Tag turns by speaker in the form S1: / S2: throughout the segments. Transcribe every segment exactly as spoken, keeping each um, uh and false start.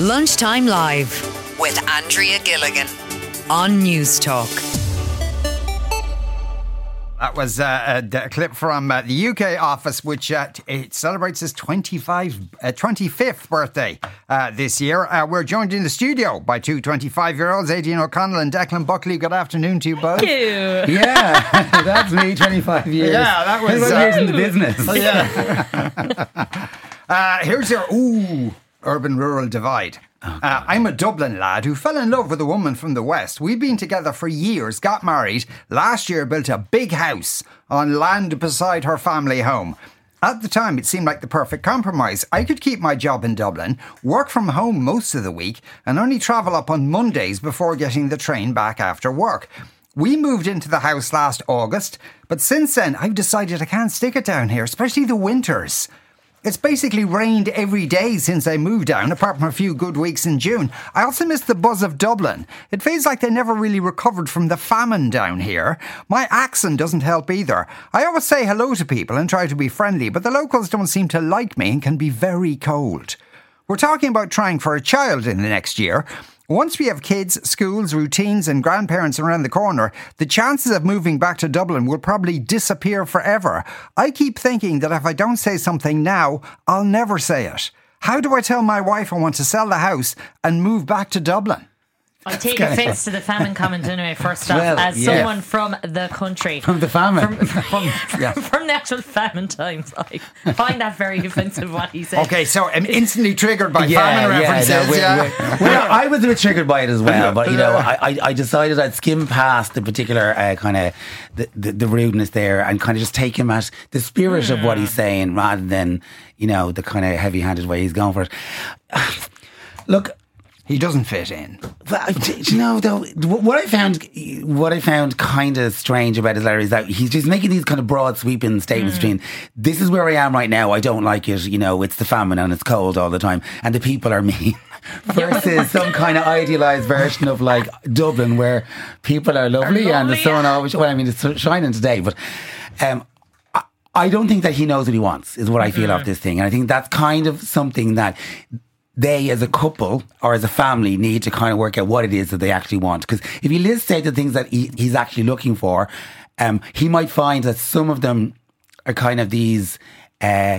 S1: Lunchtime Live with Andrea Gilligan on News Talk.
S2: That was uh, a, a clip from uh, the U K office, which uh, it celebrates its twenty-fifth birthday uh, this year. Uh, we're joined in the studio by two twenty-five-year-olds, Aidan O'Connell and Declan Buckley. Good afternoon to you both.
S3: Thank you.
S4: Yeah, that's me, twenty-five years.
S2: Yeah, that was...
S4: twenty-five
S2: uh,
S4: years in the business.
S2: Oh, yeah. uh, here's your, ooh, urban-rural divide. Oh, uh, I'm a Dublin lad who fell in love with a woman from the West. We've been together for years, got married, last year built a big house on land beside her family home. At the time, it seemed like the perfect compromise. I could keep my job in Dublin, work from home most of the week, and only travel up on Mondays before getting the train back after work. We moved into the house last August, but since then, I've decided I can't stick it down here, especially the winters. It's basically rained every day since I moved down, apart from a few good weeks in June. I also miss the buzz of Dublin. It feels like they never really recovered from the famine down here. My accent doesn't help either. I always say hello to people and try to be friendly, but the locals don't seem to like me and can be very cold. We're talking about trying for a child in the next year. Once we have kids, schools, routines and grandparents around the corner, the chances of moving back to Dublin will probably disappear forever. I keep thinking that if I don't say something now, I'll never say it. How do I tell my wife I want to sell the house and move back to Dublin?
S3: I take offence to the famine comment anyway, first off,
S4: Well,
S3: as
S4: yeah.
S3: someone from the country.
S4: From the famine.
S3: From, from,
S4: Yeah.
S3: from the actual famine times. I find that very offensive what he said.
S2: Okay, so I'm instantly triggered by
S4: Yeah,
S2: famine
S4: yeah,
S2: references.
S4: no, we're-
S2: yeah.
S4: we're- well, I was a bit triggered by it as well, but you know, I, I, I decided I'd skim past the particular uh, kind of the, the, the rudeness there and kind of just take him at the spirit mm. of what he's saying rather than, you know, the kind of heavy-handed way he's going for it. Look,
S2: he doesn't fit in.
S4: But you know, though, what I found, what I found kind of strange about his letter is that he's just making these kind of broad, sweeping statements. Mm. Between this is where I am right now. I don't like it. You know, it's the famine and it's cold all the time, and the people are mean. Versus some kind of idealised version of like Dublin, where people are lovely, lovely and the sun yeah. always. Well, I mean, it's shining today, but. Um, I, I don't think that he knows what he wants. Is what I feel mm. of this thing, and I think that's kind of something that. They as a couple or as a family need to kind of work out what it is that they actually want. Because if he lists out the things that he, he's actually looking for, um, he might find that some of them are kind of these uh,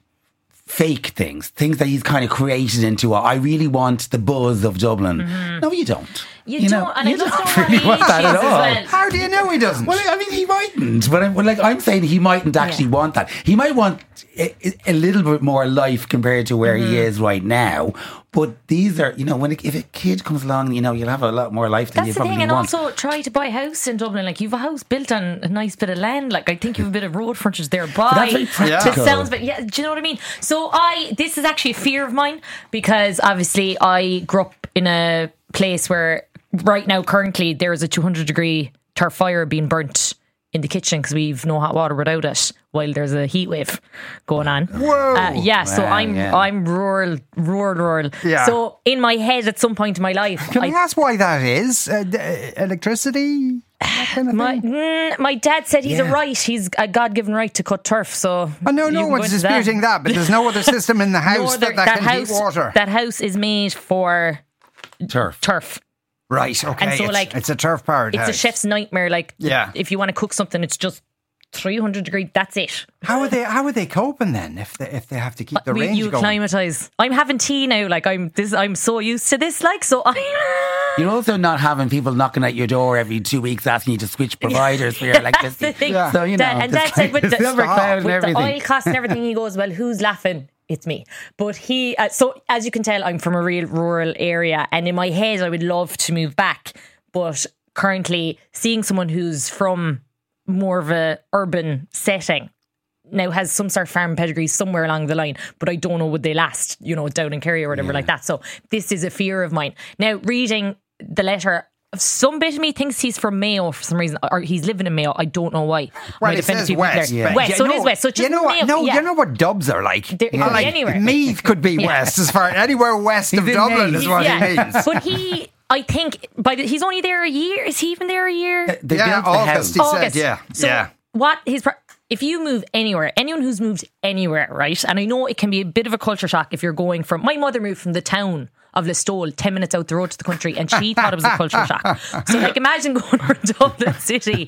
S4: fake things, things that he's kind of created into, I really want the buzz of Dublin. Mm-hmm. No, you don't.
S3: You,
S4: you
S3: don't,
S4: know,
S3: and
S4: you
S3: I just
S4: don't
S3: don't
S4: really
S3: want
S4: that at all.
S3: well.
S2: How do you know he doesn't?
S4: Well, I mean, he mightn't. But I'm, well, like, I'm saying he mightn't actually yeah. want that. He might want a, a little bit more life compared to where mm-hmm. he is right now. But these are, you know, when it, if a kid comes along, you know, you'll have a lot more life than
S3: That's
S4: you
S3: the
S4: probably
S3: thing, and
S4: want.
S3: also try to buy a house in Dublin. Like, you've a house built on a nice bit of land. Like, I think you've a bit of road frontage there. By
S4: that's very practical.
S3: It sounds, but yeah, do you know what I mean? So I, this is actually a fear of mine because obviously I grew up in a place where right now, currently, there is a two hundred degree turf fire being burnt in the kitchen because we've no hot water without it while there's a heat wave going on.
S2: Whoa!
S3: Uh, yeah, so
S4: wow,
S3: I'm
S4: yeah.
S3: I'm rural, rural, rural.
S2: Yeah.
S3: So in my head, at some point in my life,
S2: Can I,
S3: I
S2: ask why that is? Uh, d- electricity? That kind of
S3: my
S2: thing?
S3: mm, my dad said he's
S4: Yeah.
S3: a right. He's a God-given right to cut turf. So
S2: Oh, no,
S3: you
S2: no
S3: can
S2: one's
S3: go into
S2: disputing that. that, but there's no other system in the house
S3: No other-
S2: that, that, can
S3: house,
S2: heat water.
S3: That house is made for
S4: Turf.
S3: turf.
S2: Right, okay.
S3: And so,
S2: it's,
S3: like,
S2: it's a turf-powered
S3: It's
S2: house.
S3: a chef's nightmare. Like,
S2: Yeah.
S3: if you want to cook something, it's just three hundred degree. That's it.
S2: How are they? How are they coping then? If they if they have to keep the
S3: we,
S2: range
S3: you
S2: going?
S3: acclimatise. I'm having tea now. Like I'm this. I'm so used to this. Like so. I.
S4: You're also not having people knocking at your door every two weeks asking you to switch providers for your electricity.
S3: That's the thing.
S2: Yeah.
S4: So, you know,
S3: Dad, and
S4: there's
S3: Dad said with
S4: like
S3: the,
S4: a silver cloud and
S3: with the
S4: everything.
S3: oil costs and everything, he goes, well, who's laughing? It's me. But he, uh, so as you can tell, I'm from a real rural area, and in my head, I would love to move back. But currently, seeing someone who's from more of a urban setting now has some sort of farm pedigree somewhere along the line, but I don't know would they last, you know, down in Kerry or whatever yeah. like that. So this is a fear of mine. Now, reading the letter, some bit of me thinks he's from Mayo for some reason, or he's living in Mayo. I don't know why.
S2: Well, it says west.
S3: Yeah. West, so
S2: know,
S3: it is west. So just
S2: you know what?
S3: Mayo,
S2: No,
S3: yeah.
S2: you know what dubs are like.
S3: They're,
S2: yeah. Like
S3: anywhere.
S2: Meath could be
S3: Yeah.
S2: west, as far anywhere west
S4: He's
S2: of
S4: in
S2: Dublin
S4: Meath.
S2: is what
S3: yeah.
S2: he means.
S3: But he, I think, by the, he's only there a year. Is he even there a year?
S4: They
S2: yeah,
S4: built the
S2: August.
S4: house.
S2: He
S3: August.
S2: said, yeah,
S3: So
S2: yeah.
S3: what his? if you move anywhere, anyone who's moved anywhere, right? And I know it can be a bit of a culture shock if you're going from, my mother moved from the town of Listowel, ten minutes out the road to the country, and she thought it was a culture shock. So like imagine going from Dublin City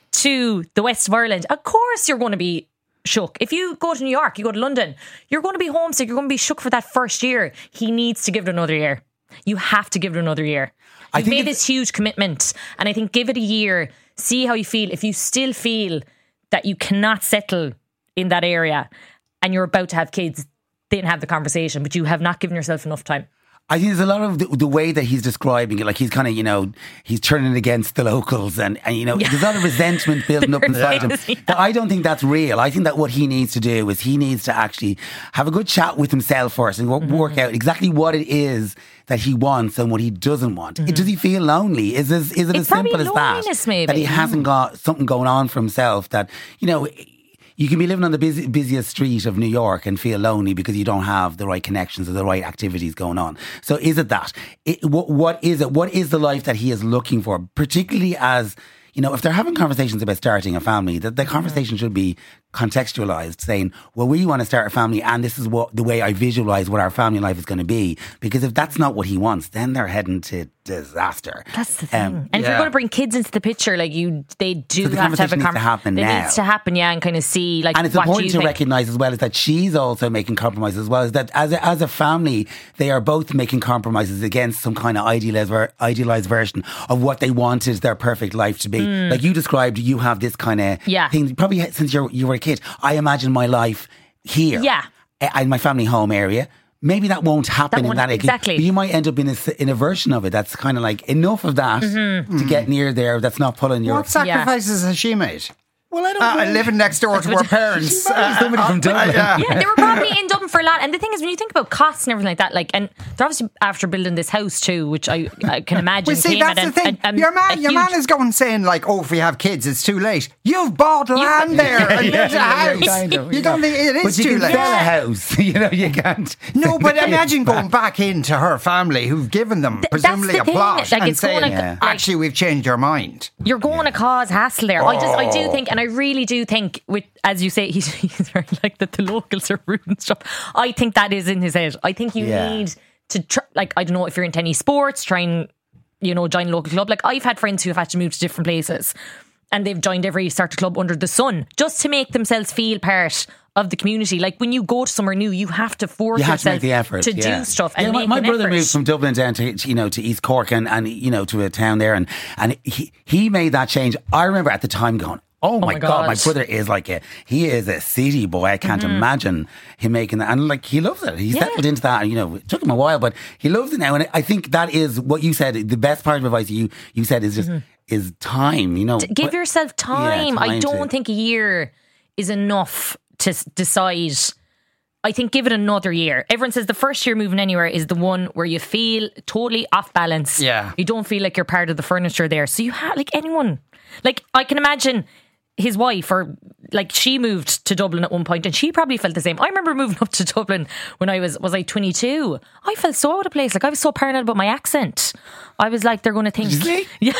S3: to the west of Ireland. Of course you're going to be shook. If you go to New York, you go to London, you're going to be homesick, you're going to be shook for that first year. He needs to give it another year. You have to give it another year. You've made this huge commitment, and I think give it a year, see how you feel. If you still feel that you cannot settle in that area and you're about to have kids, then have the conversation, but you have not given yourself enough time.
S4: I think there's a lot of the, the way that he's describing it, like he's kind of, you know, he's turning against the locals and, and you know, yeah. there's a lot of resentment building up inside him. Yeah. That I don't think that's real. I think that what he needs to do is he needs to actually have a good chat with himself first and mm-hmm. work out exactly what it is that he wants and what he doesn't want. Mm-hmm. Does he feel lonely? Is this, is it
S3: it's
S4: as simple as that?
S3: Maybe.
S4: That he hasn't got something going on for himself that, you know, you can be living on the busy, busiest street of New York and feel lonely because you don't have the right connections or the right activities going on. So is it that? It, what, what is it? What is the life that he is looking for? Particularly as, you know, if they're having conversations about starting a family, that the conversation should be contextualized, saying, well, we want to start a family and this is what the way I visualize what our family life is going to be. Because if that's not what he wants, then they're heading to disaster.
S3: That's the thing. Um, and if yeah. you're going to bring kids into the picture, like you, they do
S4: so the
S3: have to have a
S4: conversation needs to happen
S3: it
S4: now.
S3: needs to happen, yeah, and kind of see like.
S4: And it's
S3: what
S4: important
S3: do you
S4: to
S3: think?
S4: recognise as well is that she's also making compromises as well. Is that as a, as a family, they are both making compromises against some kind of idealised, idealized version of what they wanted their perfect life to be. Mm. Like you described, you have this kind of
S3: yeah.
S4: thing. Probably since you're, you were a kid, I imagine my life here,
S3: yeah,
S4: in my family home area. Maybe that won't happen
S3: that won't,
S4: in that
S3: exactly.
S4: But you might end up in a, in a version of it that's kind of like enough of that
S3: mm-hmm.
S4: to get near there. That's not pulling your.
S2: What sacrifices yeah. has she made?
S4: Well, I don't
S2: uh,
S4: know.
S2: Living next door to her parents.
S4: Uh, somebody from Dublin.
S2: Uh, yeah.
S3: yeah, they were probably in Dublin for a lot. And the thing is, when you think about costs and everything like that, like, and they're obviously after building this house too, which I, I can imagine.
S2: Well, see,
S3: came
S2: that's
S3: at
S2: the
S3: an,
S2: thing.
S3: A, a,
S2: your man,
S3: a
S2: your
S3: huge,
S2: man is going saying like, "Oh, if we have kids, it's too late." You've bought land there and there's a house.
S4: Kind of,
S2: you don't think it is
S4: but you
S2: too
S4: can
S2: late?
S4: sell a house. You know, you can't.
S2: No, but imagine going back into her family who've given them
S3: Th-
S2: presumably
S3: the
S2: a
S3: thing.
S2: plot
S3: Like,
S2: and
S3: it's
S2: saying,
S3: going to,
S2: yeah.
S3: like,
S2: "Actually, we've changed our mind."
S3: You're going
S2: yeah.
S3: to cause hassle there. I just, I do
S2: Oh.
S3: think, and I really do think, with as you say, he's, he's very like that. The locals are rude and stuff. I think that is in his head. I think you
S4: Yeah.
S3: need to, tr- like, I don't know if you're into any sports, try and, you know, join a local club. Like, I've had friends who have had to move to different places, and they've joined every starter club under the sun just to make themselves feel part of the community. Like when you go to somewhere new, you have to force
S4: You have
S3: yourself
S4: to make the effort
S3: to
S4: yeah.
S3: do stuff. And
S4: yeah, my,
S3: make
S4: my
S3: an
S4: brother
S3: effort.
S4: moved from Dublin down to you know to East Cork and, and you know to a town there, and and he he made that change. I remember at the time going, oh my,
S3: my
S4: God,
S3: God.
S4: my brother is like a, he is a city boy. I can't mm-hmm. imagine him making that. And like, he loves it. He
S3: Yeah.
S4: settled into that. And, you know, it took him a while, but he loves it now. And I think that is what you said. The best part of advice you, you said is just, mm-hmm. is time, you know.
S3: To give
S4: but,
S3: yourself time.
S4: yeah, time
S3: I don't
S4: to,
S3: think a year is enough to s- decide. I think give it another year. Everyone says the first year moving anywhere is the one where you feel totally off balance.
S2: Yeah.
S3: You don't feel like you're part of the furniture there. So you have, like anyone, like I can imagine his wife, or like she moved to Dublin at one point and she probably felt the same. I remember moving up to Dublin when I was, was I twenty-two? I felt so out of place. Like I was so paranoid about my accent. I was like, they're going to think.
S4: Really?
S3: Yeah.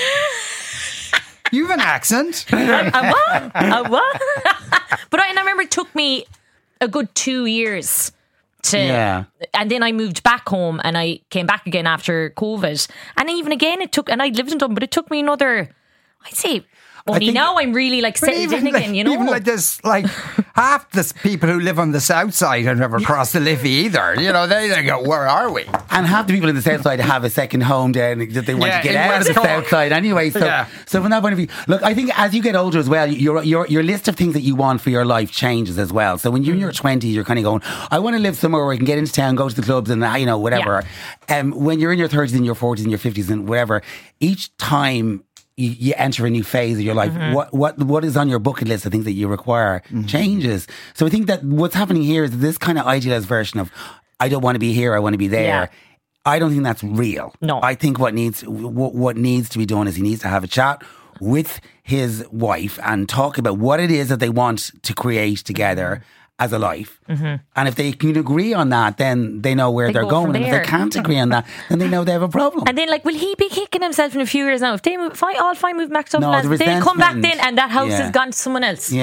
S2: You've an accent.
S3: A what? A what? But I, and I remember it took me a good two years to,
S4: Yeah.
S3: and then I moved back home and I came back again after COVID. And even again, it took, and I lived in Dublin, but it took me another, I'd say, only
S4: think-
S3: now I'm really like
S2: But
S3: settled in
S2: like,
S3: again, you know?
S2: even like this, like half the people who live on the south side have never crossed the Liffey either. You know, they, they go, "Where are we?"
S4: And half the people in the south side have a second home down that they want
S2: Yeah,
S4: to get
S2: in
S4: out of
S2: West
S4: the
S2: Cork.
S4: south side anyway. So,
S2: Yeah.
S4: so from that point of view, look, I think as you get older as well, your your your list of things that you want for your life changes as well. So when you're in your twenties, you're kind of going, I want to live somewhere where I can get into town, go to the clubs, and you know whatever. Um, when you're in your thirties and your forties and your fifties and whatever, each time you, you enter a new phase of your life,
S3: Mm-hmm.
S4: what what what is on your bucket list of things that you require
S2: Mm-hmm.
S4: changes. So I think that what's happening here is this kind of idealized version of, I don't want to be here, I want to be there.
S3: Yeah.
S4: I don't think that's real.
S3: No.
S4: I think what needs what, what needs to be done is he needs to have a chat with his wife and talk about what it is that they want to create together as a life. Mm-hmm. And if they can agree on that, then they know where
S3: They
S4: they're
S3: go
S4: going.
S3: from
S4: And if
S3: there.
S4: they can't agree on that, then they know they have a problem.
S3: And then, like, will he be kicking himself in a few years now? If they move, fine, all fine, move back to Dublin,
S4: No, the
S3: lads, they'll come back
S4: resentment.
S3: then, and that house
S4: Yeah.
S3: has gone to someone else.
S4: yeah.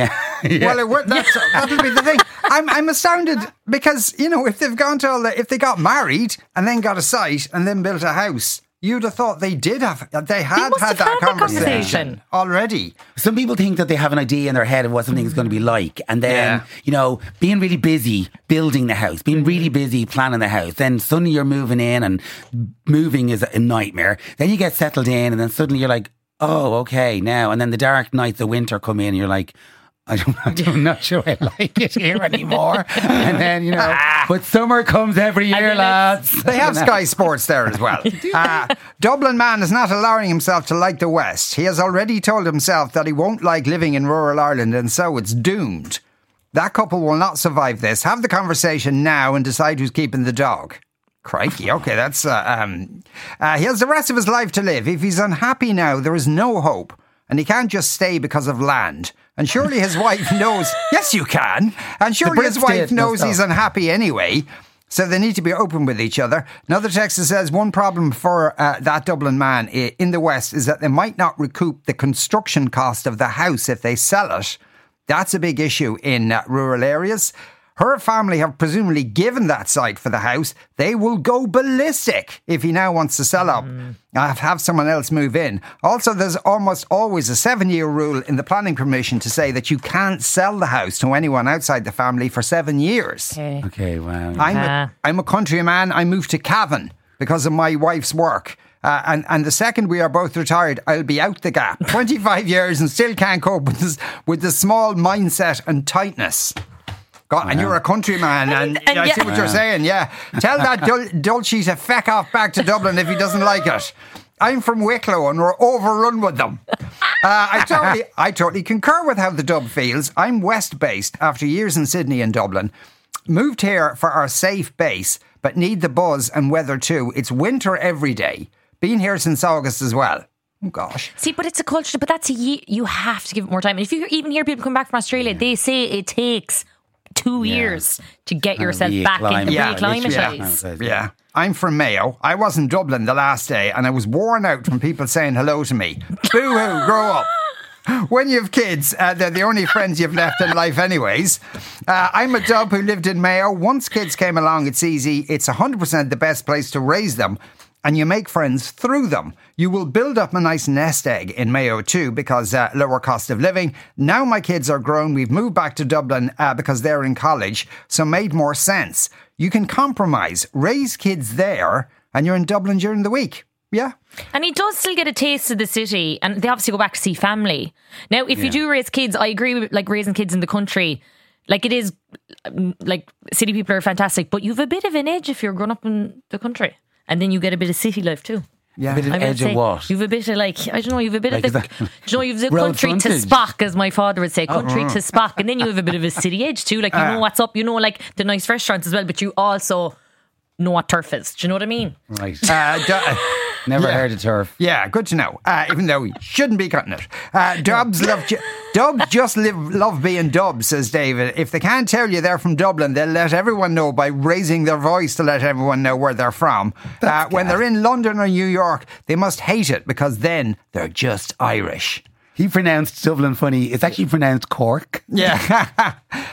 S2: Well, it would, that's, that'll be the thing. I'm, I'm astounded because, you know, if they've gone to all the, if they got married and then got a site and then built a house, you'd have thought they did have, they had
S3: must
S2: had
S3: have
S2: that
S3: had the
S2: conversation,
S3: conversation.
S2: already.
S4: Some people think that they have an idea in their head of what something's going to be like. And then,
S2: Yeah.
S4: you know, being really busy building the house, being really busy planning the house. Then suddenly you're moving in and moving is a nightmare. Then you get settled in and then suddenly you're like, oh, okay, now. And then the dark nights of winter come in and you're like, I don't, I don't, I'm not sure I like it here anymore. And then, you know, but summer comes every year, lads.
S2: They have Sky Sports there as well. Uh, Dublin man is not allowing himself to like the West. He has already told himself that he won't like living in rural Ireland, and so it's doomed. That couple will not survive this. Have the conversation now and decide who's keeping the dog. Crikey, okay, that's... Uh, um, uh, he has the rest of his life to live. If he's unhappy now, there is no hope. And he can't just stay because of land. And surely his wife knows... Yes, you can. And surely his
S4: Brits
S2: wife
S4: did, no
S2: knows he's
S4: stop.
S2: unhappy anyway. So they need to be open with each other. Another texter says one problem for uh, that Dublin man i- in the West is that they might not recoup the construction cost of the house if they sell it. That's a big issue in uh, rural areas. Her family have presumably given that site for the house. They will go ballistic if he now wants to sell up.
S3: Mm.
S2: Uh, have someone else move in. Also, there's almost always a seven-year rule in the planning permission to say that you can't sell the house to anyone outside the family for seven years.
S3: Okay.
S4: Okay, wow.
S2: I'm,
S3: Ah.
S2: a, I'm a countryman. I moved to Cavan because of my wife's work. Uh, and, and the second we are both retired, I'll be out the gap. twenty-five years and still can't cope with, this, with the small mindset and tightness. God, and you're a countryman, and,
S3: and
S2: I
S3: yeah.
S2: see what you're saying, yeah. Tell that Dul- Dulcie to feck off back to Dublin if he doesn't like it. I'm from Wicklow and we're overrun with them. Uh, I totally I totally concur with how the Dub feels. I'm West-based after years in Sydney and Dublin. Moved here for our safe base, but need the buzz and weather too. It's winter every day. Been here since August as well. Oh, gosh.
S3: See, but it's a culture, but that's a ye- you have to give it more time. And if you even hear people come back from Australia, they say it takes two
S4: Yeah.
S3: years to get
S4: And
S3: yourself back
S4: reacclimate.
S3: into
S2: Yeah,
S3: reacclimatise.
S2: Yeah. yeah. I'm from Mayo. I was in Dublin the last day and I was worn out from people saying hello to me. Boo-hoo, grow up. When you have kids, uh, they're the only friends you've left in life anyways. Uh, I'm a dub who lived in Mayo. Once kids came along, it's easy. It's one hundred percent the best place to raise them. And you make friends through them. You will build up a nice nest egg in Mayo too because uh, lower cost of living. Now my kids are grown. We've moved back to Dublin uh, because they're in college. So made more sense. You can compromise, raise kids there, and you're in Dublin during the week. Yeah.
S3: And he does still get a taste of the city, and they obviously go back to see family. Now, if you do raise kids, I agree with like raising kids in the country. Like it is, um, like city people are fantastic, but you have a bit of an edge if you're grown up in the country, and then you get a bit of city life too.
S2: Yeah.
S4: A bit of
S3: I would
S4: edge
S3: say
S4: of what?
S3: You've a bit of like I don't know. You've a bit
S4: Like,
S3: of the,
S4: is that-
S3: do you know, you've the
S4: Road
S3: country to
S4: frontage?
S3: Spock, as my father would say, country
S2: Oh.
S3: to Spock, and then you have a bit of a city edge too. Like you
S2: Ah.
S3: know what's up, you know, like the nice restaurants as well, but you also know what turf is. Do you know what I mean?
S4: Right.
S2: Uh, du-
S4: Never
S2: yeah.
S4: heard of turf.
S2: Yeah, good to know. Uh, even though we shouldn't be cutting it. Uh, Dubs love ju- Dubs just live, love being Dubs, says David. If they can't tell you they're from Dublin, they'll let everyone know by raising their voice to let everyone know where they're from. Uh, when they're in London or New York, they must hate it because then they're just Irish.
S4: He pronounced Dublin funny. It's actually pronounced Cork.
S2: Yeah. uh,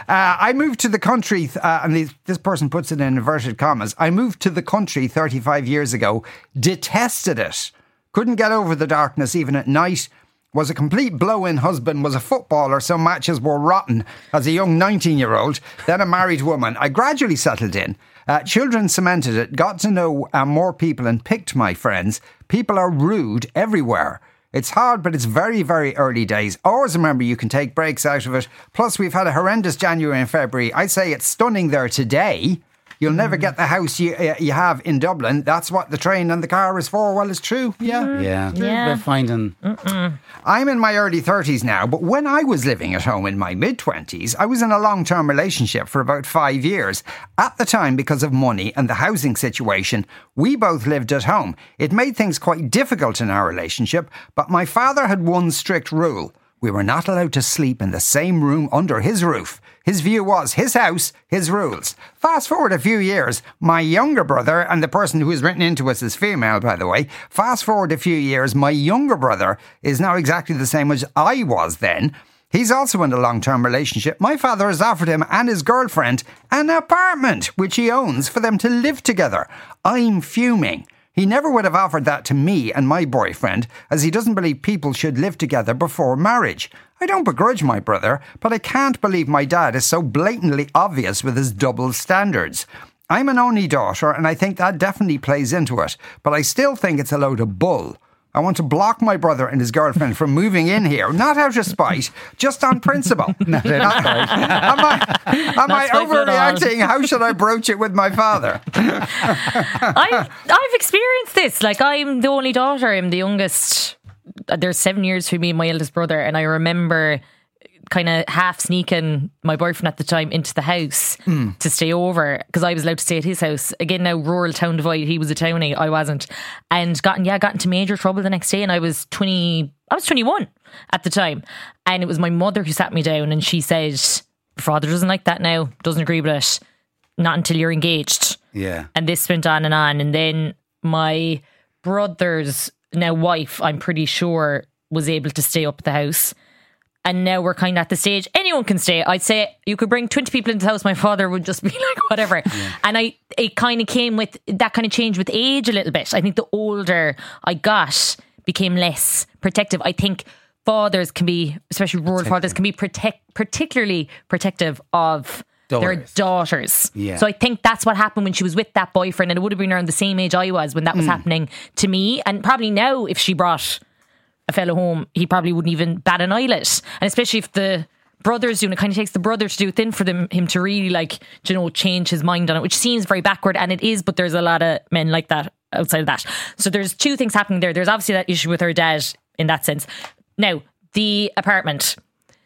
S2: I moved to the country, uh, and this, this person puts it in inverted commas. I moved to the country thirty-five years ago, detested it, couldn't get over the darkness even at night, was a complete blow-in husband, was a footballer, some matches were rotten as a young nineteen-year-old, then a married woman. I gradually settled in. Uh, children cemented it, got to know uh, more people and picked my friends. People are rude everywhere. It's hard, but it's very, very early days. Always remember you can take breaks out of it. Plus, we've had a horrendous January and February. I'd say it's stunning there today. You'll never get the house you uh, you have in Dublin. That's what the train and the car is for. Well, it's true. Yeah.
S4: Yeah.
S3: Yeah.
S4: We're finding.
S2: I'm in my early thirties now, but when I was living at home in my mid-twenties, I was in a long-term relationship for about five years. At the time, because of money and the housing situation, we both lived at home. It made things quite difficult in our relationship, but my father had one strict rule. We were not allowed to sleep in the same room under his roof. His view was his house, his rules. Fast forward a few years, my younger brother, and the person who is written into us is female, by the way. Fast forward a few years, my younger brother is now exactly the same as I was then. He's also in a long-term relationship. My father has offered him and his girlfriend an apartment, which he owns, for them to live together. I'm fuming. He never would have offered that to me and my boyfriend, as he doesn't believe people should live together before marriage. I don't begrudge my brother, but I can't believe my dad is so blatantly obvious with his double standards. I'm an only daughter, and I think that definitely plays into it, but I still think it's a load of bull. I want to block my brother and his girlfriend from moving in here, not out of spite, just on principle.
S4: Not out of spite.
S2: Am I, am I overreacting? How should I broach it with my father?
S3: I've, I've experienced this. Like, I'm the only daughter. I'm the youngest. There's seven years for me and my eldest brother. And I remember kind of half sneaking my boyfriend at the time into the house mm. to stay over, because I was allowed to stay at his house. Again, now rural town divide. He was a townie, I wasn't, and got yeah got into major trouble the next day. And I was twenty, I was twenty-one at the time, and it was my mother who sat me down and she said, "Your father doesn't like that now. Doesn't agree with it. Not until you're engaged."
S4: Yeah,
S3: and this went on and on, and then my brother's now wife, I'm pretty sure, was able to stay up at the house. And now we're kind of at the stage, anyone can stay. I'd say you could bring twenty people into the house, my father would just be like, whatever. Yeah. And I, it kind of came with, that kind of changed with age a little bit. I think the older I got, became less protective. I think fathers can be, especially rural protective. fathers, can be protect, particularly protective of daughters. their daughters.
S4: Yeah.
S3: So I think that's what happened when she was with that boyfriend, and it would have been around the same age I was when that was mm. happening to me. And probably now, if she brought a fellow home, he probably wouldn't even bat an eyelid. And especially if the brother's doing it, kind of takes the brother to do it thin for them, him to really, like, you know, change his mind on it, which seems very backward, and it is, but there's a lot of men like that outside of that. So there's two things happening there. There's obviously that issue with her dad in that sense. Now, the apartment,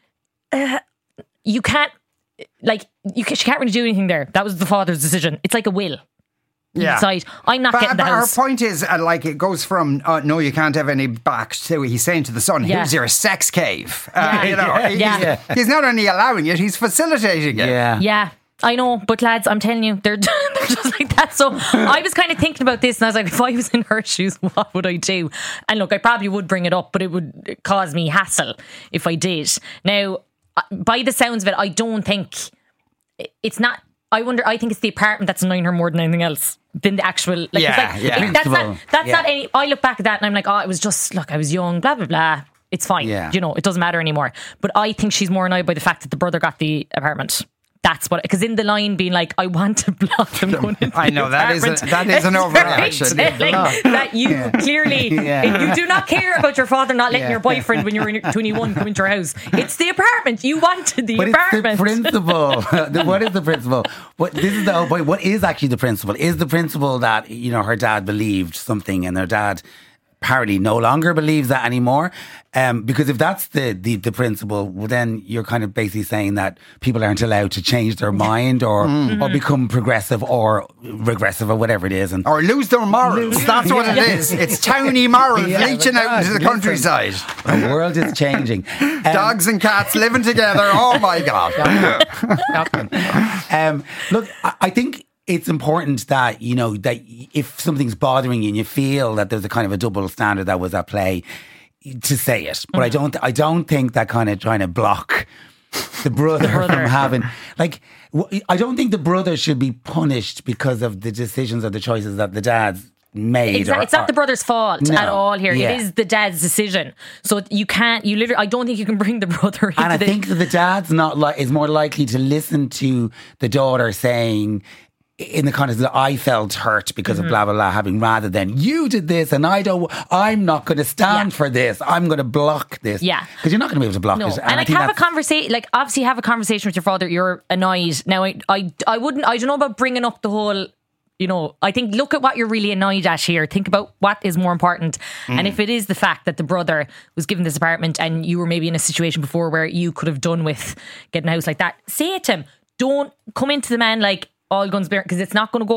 S3: uh, you can't, like, you can, she can't really do anything there. That was the father's decision. It's like a will.
S2: Yeah.
S3: Decide, I'm not
S2: but,
S3: getting the
S2: but
S3: house.
S2: Her point is, uh, like, it goes from uh, no, you can't have any back, to he's saying to the son,
S3: yeah.
S2: here's your sex cave. Uh,
S3: Yeah.
S2: you know,
S3: Yeah.
S2: he's,
S3: Yeah.
S2: he's not only allowing it, he's facilitating it.
S4: Yeah.
S3: Yeah. I know, but lads, I'm telling you, they're, they're just like that. So I was kind of thinking about this, and I was like, if I was in her shoes, what would I do? And look, I probably would bring it up, but it would cause me hassle if I did. Now, by the sounds of it, I don't think it's not. I wonder. I think it's the apartment that's annoying her more than anything else. Than the actual, like,
S2: yeah,
S3: it's like,
S2: yeah.
S3: it, that's not. That's
S4: yeah.
S3: not any. I look back at that and I'm like, oh, it was just, look, I was young, blah blah blah. It's fine.
S4: Yeah.
S3: You know, it doesn't matter anymore. But I think she's more annoyed by the fact that the brother got the apartment. That's what, because in the line being like, I want to block them going into
S2: I know, that is a, that is an overreaction.
S3: Like, that you yeah. clearly,
S4: yeah.
S3: you do not care about your father not letting yeah. your boyfriend when you were twenty-one come into your house. It's the apartment. You wanted the
S4: but
S3: apartment.
S4: It's the principle. What is the principle? What, this is the whole point. What is actually the principle? Is the principle that, you know, her dad believed something and her dad apparently no longer believes that anymore? Um, because if that's the, the, the principle, well, then you're kind of basically saying that people aren't allowed to change their mind or mm-hmm. or become progressive or regressive or whatever it is. And
S2: or lose their morals. That's what it is. It's towny morals yeah, leaching out into the listen, countryside.
S4: The world is changing. Um,
S2: Dogs and cats living together. Oh my God.
S4: um, look, I, I think it's important that, you know, that if something's bothering you and you feel that there's a kind of a double standard that was at play, to say it. But mm. I don't I don't think that kind of trying to block the brother, the brother from having, like, I don't think the brother should be punished because of the decisions or the choices that the dad's made.
S3: Exactly.
S4: Or,
S3: it's not
S4: or,
S3: the brother's fault
S4: no,
S3: at all here.
S4: yeah.
S3: It is the dad's decision. So you can't, you literally, I don't think you can bring the brother into
S4: And I
S3: the,
S4: think that the dad's not like, is more likely to listen to the daughter saying, in the context that I felt hurt because mm-hmm. of blah blah blah, having, rather than you did this and I don't, I'm not going to stand yeah. for this. I'm going to block this.
S3: Yeah,
S4: because you're not going to be able to block
S3: no.
S4: it.
S3: And, and like have a conversation, like obviously have a conversation with your father. You're annoyed now. I, I, I wouldn't. I don't know about bringing up the whole. You know, I think look at what you're really annoyed at here. Think about what is more important. Mm. And if it is the fact that the brother was given this apartment and you were maybe in a situation before where you could have done with getting a house like that, say it to him. Don't come into the man like all guns bearing, because it's not going to go well.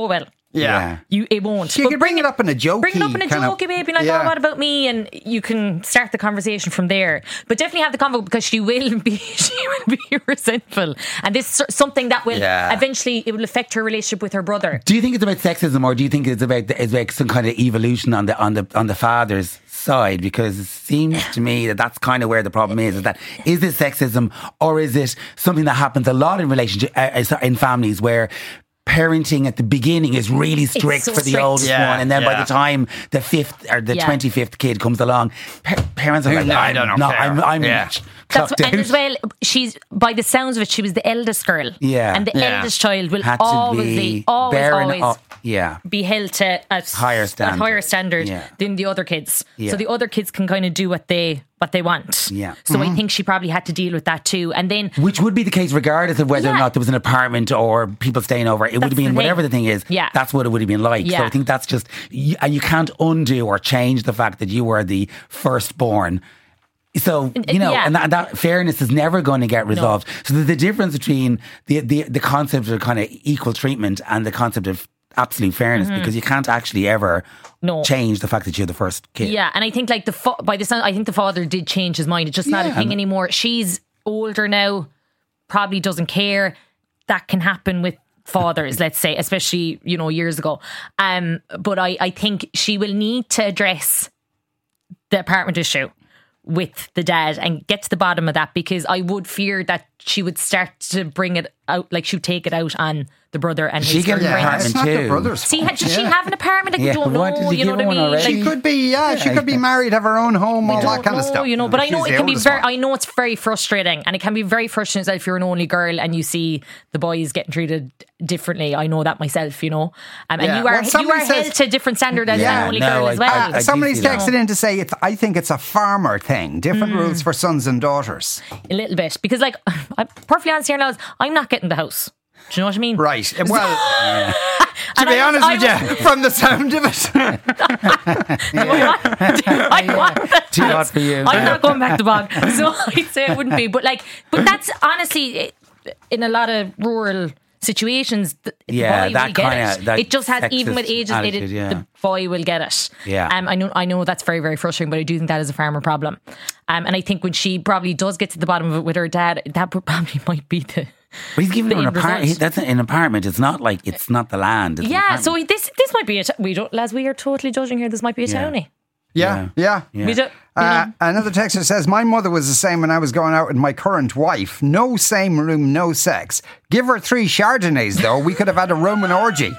S2: Yeah.
S3: You it won't.
S2: You
S3: But
S2: can bring it up in a jokey
S3: Bring it up in a
S2: kind of-
S3: jokey way, be like,
S2: Yeah.
S3: oh, what about me? And you can start the conversation from there. But definitely have the convo because she will be she will be resentful. And this is something that will
S2: Yeah.
S3: eventually it will affect her relationship with her brother.
S4: Do you think it's about sexism, or do you think it's about it's about some kind of evolution on the on the on the father's side? Because it seems to me that that's kind of where the problem is. Is that is this sexism, or is it something that happens a lot in relationship uh, in families where parenting at the beginning is really strict
S3: so
S4: for the
S3: strict.
S4: oldest
S2: Yeah,
S4: one, and then by
S2: yeah.
S4: the time the fifth or the
S3: Yeah.
S4: twenty-fifth kid comes along, pa- parents are
S2: Who-
S4: like,
S2: I
S4: I'm
S2: don't
S4: not,
S2: care.
S4: I'm, I'm
S2: Yeah.
S3: That's
S4: clocked
S3: and
S4: out.
S3: as well, she's by the sounds of it, she was the eldest girl.
S4: Yeah.
S3: And the
S2: Yeah.
S3: eldest child will
S4: Had to
S3: always
S4: be
S3: be always
S4: bearing
S3: always
S4: up- yeah.
S3: be held to a
S4: Higher standard.
S3: a higher standard
S4: Yeah.
S3: than the other kids.
S4: Yeah.
S3: So the other kids can kind of do what they what they want.
S4: Yeah.
S3: So I think she probably had to deal with that too. And then
S4: Which would be the case regardless of whether or
S3: Yeah.
S4: not there was an apartment or people staying over. It would have
S3: That's
S4: been
S3: the thing.
S4: whatever the thing is.
S3: Yeah.
S4: That's what it would have been like. So
S3: Yeah.
S4: I think that's just, y- and you can't undo or change the fact that you were the firstborn. So, you know,
S3: Yeah.
S4: and that, that fairness is never going to get resolved. So the, the difference between the, the, the concept of kind of equal treatment and the concept of absolute fairness, because you can't actually ever
S3: Mm-hmm. No.
S4: change the fact that you're the first kid.
S3: yeah, and I think like the fa- by the sound, I think the father did change his mind. It's just not a
S4: Yeah.
S3: thing anymore. She's older now, probably doesn't care. That can happen with fathers, let's say, especially, you know, years ago. Um, but I, I think she will need to address the apartment issue with the dad and get to the bottom of that, because I would fear that she would start to bring it out, like she would take it out on the brother and
S4: She
S3: his
S4: get an
S3: girlfriend.
S4: apartment
S2: it's not the
S4: too.
S2: brothers.
S3: See, ha- does she have an apartment? Like,
S4: Yeah,
S3: we don't
S4: what,
S3: know.
S4: did you
S3: You know
S4: give
S3: what I
S4: her one
S3: mean?
S4: already?
S2: She
S3: Like,
S2: could be, yeah, she could be married, have her own home, all that kind of
S3: know,
S2: stuff.
S3: You know, but I
S2: She's
S3: know
S2: the
S3: it can be
S2: oldest
S3: very.
S2: one.
S3: I know it's very frustrating, and it can be very frustrating as well if you're an only girl and you see the boys getting treated differently. I know that myself. You know, um, and
S2: Yeah.
S3: you are
S2: Well,
S3: you
S2: somebody
S3: are
S2: says-
S3: held to a different standard as
S4: Yeah,
S3: an only
S4: no,
S3: girl
S4: I-
S3: as well.
S4: I- I do
S2: Somebody's
S4: see that.
S2: texted in to say it's. I think it's a farmer thing. Different
S3: Mm.
S2: rules for sons and daughters.
S3: a little bit, because like I'm perfectly honest here now, I'm not getting the house. Do you know what I mean?
S2: Right. Well, to
S3: And
S2: be
S3: I was-
S2: honest
S3: I
S2: with
S3: was-
S2: you, from the sound of it,
S3: I want that
S4: Too hot
S3: house.
S4: for you.
S3: I'm not going back to bog, so I'd say it wouldn't be. But like, but that's honestly it- in a lot of rural situations. The the
S4: Yeah,
S3: boy
S4: that
S3: will get
S4: kinda-
S3: it.
S4: that
S3: It just has, even with
S4: sexist
S3: ages,
S4: attitude,
S3: it,
S4: yeah.
S3: the boy will get it.
S4: Yeah.
S3: Um, I know, I know that's very, very frustrating, but I do think that is a farmer problem. Um, and I think when she probably does get to the bottom of it with her dad, that would probably might be the.
S4: But he's giving
S3: the
S4: her an
S3: end result.
S4: apartment. That's an apartment. It's not like it's not the land. It's an
S3: Yeah,
S4: apartment.
S3: so this this might be a t- we don't lads we are totally judging here. This might be a
S4: Yeah.
S3: townie.
S2: yeah, yeah.
S4: Yeah.
S3: We don't.
S2: Uh, another texter says, my mother was the same when I was going out with my current wife. No same room, no sex. Give her three Chardonnays, though. We could have had a Roman orgy.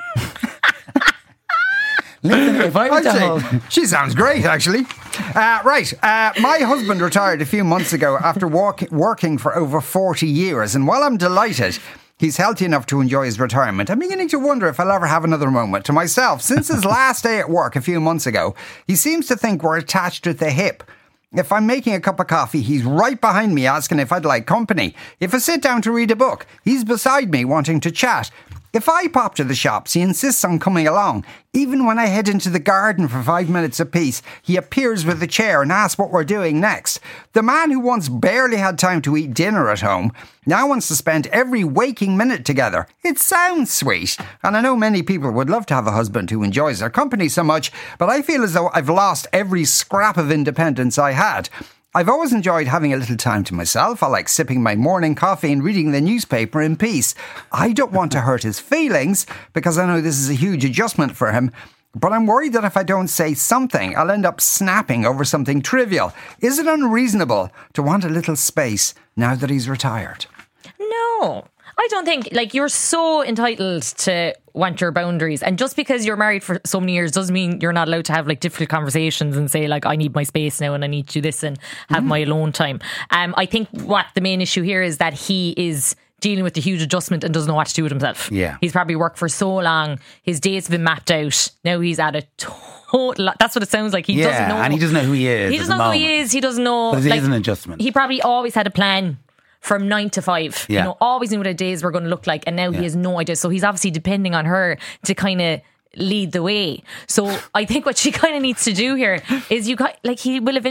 S4: Listen, if I was
S2: I'd
S4: to
S2: say,
S4: hold,
S2: she sounds great, actually. Uh, right. Uh, my husband retired a few months ago after walk, working for over forty years. And while I'm delighted he's healthy enough to enjoy his retirement, I'm beginning to wonder if I'll ever have another moment to myself. Since his last day at work a few months ago, he seems to think we're attached at the hip. If I'm making a cup of coffee, he's right behind me asking if I'd like company. If I sit down to read a book, he's beside me wanting to chat. If I pop to the shops, he insists on coming along. Even when I head into the garden for five minutes apiece, he appears with a chair and asks what we're doing next. The man who once barely had time to eat dinner at home now wants to spend every waking minute together. It sounds sweet, and I know many people would love to have a husband who enjoys their company so much, but I feel as though I've lost every scrap of independence I had. I've always enjoyed having a little time to myself. I like sipping my morning coffee and reading the newspaper in peace. I don't want to hurt his feelings because I know this is a huge adjustment for him. But I'm worried that if I don't say something, I'll end up snapping over something trivial. Is it unreasonable to want a little space now that he's retired?
S3: No, I don't think, like, you're so entitled to want your boundaries, and just because you're married for so many years doesn't mean you're not allowed to have like difficult conversations and say like, I need my space now and I need to do this and have mm. my alone time. Um, I think what the main issue here is that he is dealing with the huge adjustment and doesn't know what to do with himself.
S4: Yeah.
S3: He's probably worked for so long, his days have been mapped out, now he's at a total, that's what it sounds like. He
S4: yeah,
S3: doesn't know,
S4: and he doesn't know who he is.
S3: he
S4: at
S3: doesn't
S4: the
S3: know who he
S4: moment.
S3: is, he doesn't know,
S4: But it
S3: like,
S4: is an adjustment.
S3: he probably always had a plan from nine to five,
S4: Yeah.
S3: you know, always knew what the days were going to look like, and now
S4: Yeah.
S3: he has no idea. So he's obviously depending on her to kind of lead the way. So I think what she kind of needs to do here is, you got, like, he will eventually, like,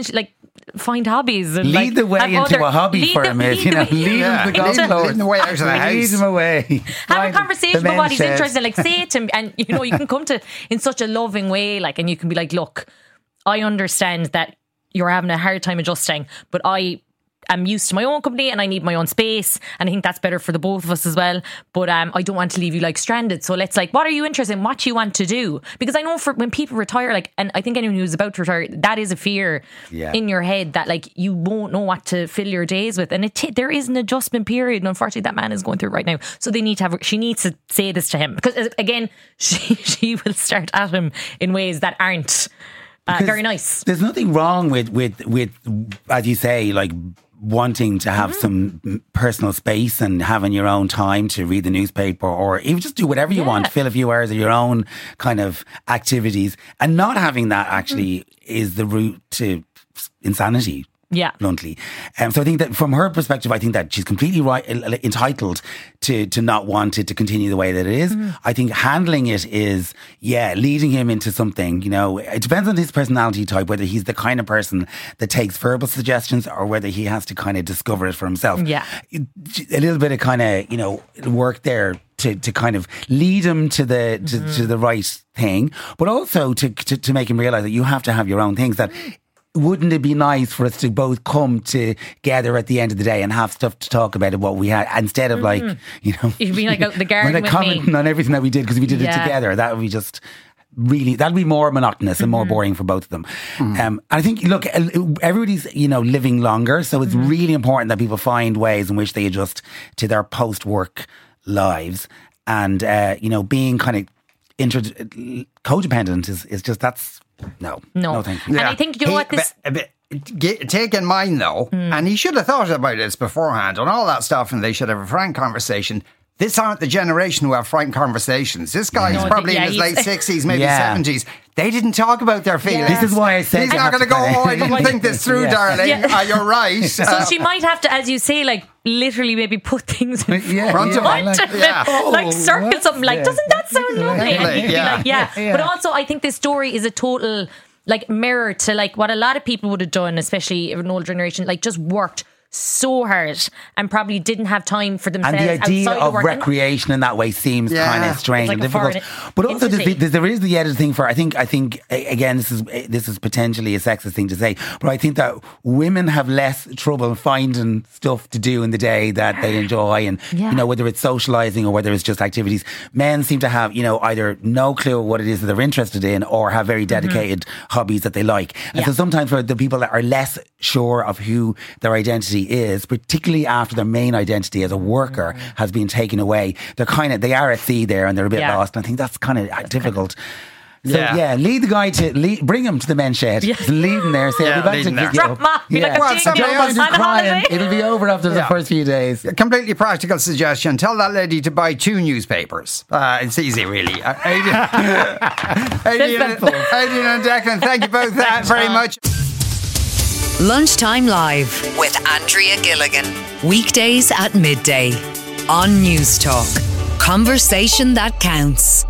S3: find hobbies and
S4: Lead
S3: like,
S4: the way
S3: have
S4: into
S3: other-
S4: a hobby
S3: lead
S4: for
S3: the-
S4: him is,
S3: lead
S4: you
S3: the
S4: know,
S3: way-
S4: lead
S2: Yeah,
S4: him to the golf
S2: lead-
S4: course.
S2: lead the way out of the
S4: Lead
S2: house.
S4: him away.
S3: Have
S4: Find
S3: a conversation
S4: the
S3: about what
S4: men's
S3: he's
S4: shed.
S3: interested in. Like, say it to him, and you know, you can come to in such a loving way, like, and you can be like, look, I understand that you're having a hard time adjusting, but I am used to my own company and I need my own space, and I think that's better for the both of us as well. But um, I don't want to leave you like stranded. So let's like, what are you interested in? What do you want to do? Because I know for when people retire, like, and I think anyone who's about to retire, that is a fear
S4: Yeah.
S3: in your head that like you won't know what to fill your days with, and it t- there is an adjustment period, and unfortunately that man is going through it right now. So they need to have. She needs to say this to him because uh, again, she she will start at him in ways that aren't uh,
S4: Because
S3: very nice.
S4: There's nothing wrong with, with, with, as you say, like wanting to have
S3: Mm-hmm.
S4: some personal space and having your own time to read the newspaper or even just do whatever you
S3: Yeah.
S4: want, fill a few hours of your own kind of activities. And not having that actually is the route to insanity.
S3: Yeah.
S4: Bluntly. Um, so I think that from her perspective, I think that she's completely right, entitled to, to not want it to continue the way that it is.
S3: Mm-hmm.
S4: I think handling it is, yeah, leading him into something, you know, it depends on his personality type, whether he's the kind of person that takes verbal suggestions or whether he has to kind of discover it for himself.
S3: Yeah.
S4: A little bit of kind of, you know, work there to, to kind of lead him to the, to,
S3: Mm-hmm.
S4: to the right thing, but also to, to, to make him realize that you have to have your own things that, wouldn't it be nice for us to both come together at the end of the day and have stuff to talk about what we had instead of like, you know,
S3: You'd be like out the garden
S4: like
S3: with
S4: commenting
S3: me.
S4: on everything that we did because we did it
S3: Yeah.
S4: together. That would be just really, that'd be more monotonous and more boring for both of them. Um, I think, look, everybody's, you know, living longer. So it's really important that people find ways in which they adjust to their post-work lives. And, uh, you know, being kind of inter- codependent is, is just, that's, no,
S3: No.
S4: no, thank you.
S3: And I think, you know
S2: He-
S3: what, this-
S2: but- but get- take in mind though, and he should have thought about this beforehand and all that stuff, and they should have a frank conversation. This aren't the generation who have frank conversations. This guy's
S3: No,
S2: probably
S3: yeah,
S2: in his
S3: he's-
S2: late sixties, maybe
S4: Yeah.
S2: seventies. They didn't talk about their feelings.
S3: Yeah.
S4: This is why I said
S2: He's
S4: they
S2: not
S4: have
S2: going to
S4: to
S2: go,
S4: kinda-
S2: oh, I didn't think this through,
S4: Yeah.
S2: darling.
S3: Yeah.
S2: Uh, you're right.
S3: So
S2: Uh,
S3: she might have to, as you say, like literally maybe put things in
S4: Yeah,
S2: Front of
S4: yeah,
S2: him.
S4: like-
S2: Yeah.
S3: like
S4: Oh,
S3: circle
S4: what's
S3: something like,
S4: this?
S3: doesn't that sound lovely? And
S2: Lovely,
S3: he'd be
S2: yeah.
S3: like, yeah.
S4: Yeah.
S3: But also I think this story is a total like mirror to like what a lot of people would have done, especially an older generation, like just worked so hard and probably didn't have time for
S4: And
S3: themselves
S4: the idea
S3: outside
S4: of
S3: work.
S4: recreation in that way seems
S2: Yeah.
S4: kind of strange
S3: It's like
S4: and
S3: a foreign
S4: difficult. But also, there's the,
S3: entity.
S4: there's, there is the other thing for. I think. I think a- again, this is this is potentially a sexist thing to say, but I think that women have less trouble finding stuff to do in the day that they enjoy, and
S3: Yeah.
S4: you know, whether it's socializing or whether it's just activities. Men seem to have, you know, either no clue what it is that they're interested in, or have very dedicated hobbies that they like. And
S3: Yeah.
S4: so sometimes for the people that are less sure of who their identity is, particularly after their main identity as a worker has been taken away, they're kind of, they are at sea there and they're a bit
S3: Yeah.
S4: lost. And I think that's kind of difficult. So
S2: Yeah.
S4: yeah. lead the guy to lead, bring him to the men's shed.
S3: Yeah.
S4: Just lead him there. Say,
S2: Yeah,
S4: I'll be back
S2: lead
S4: to
S2: him there.
S4: pick you
S3: Drop
S4: up.
S3: him off. Be like,
S4: Yeah.
S3: I'm
S2: Well,
S3: taking
S2: somebody
S3: you
S2: else
S3: on
S2: is
S3: holiday.
S4: crying. It'll be over after the
S2: Yeah.
S4: first few days.
S2: A completely practical suggestion. Tell that lady to buy two newspapers. Uh, it's easy, really. Uh, Aidan, Aidan,
S3: Simple.
S2: Aidan and Declan, thank you both that very much.
S1: Lunchtime Live with Andrea Gilligan. Weekdays at midday on News Talk. Conversation that counts.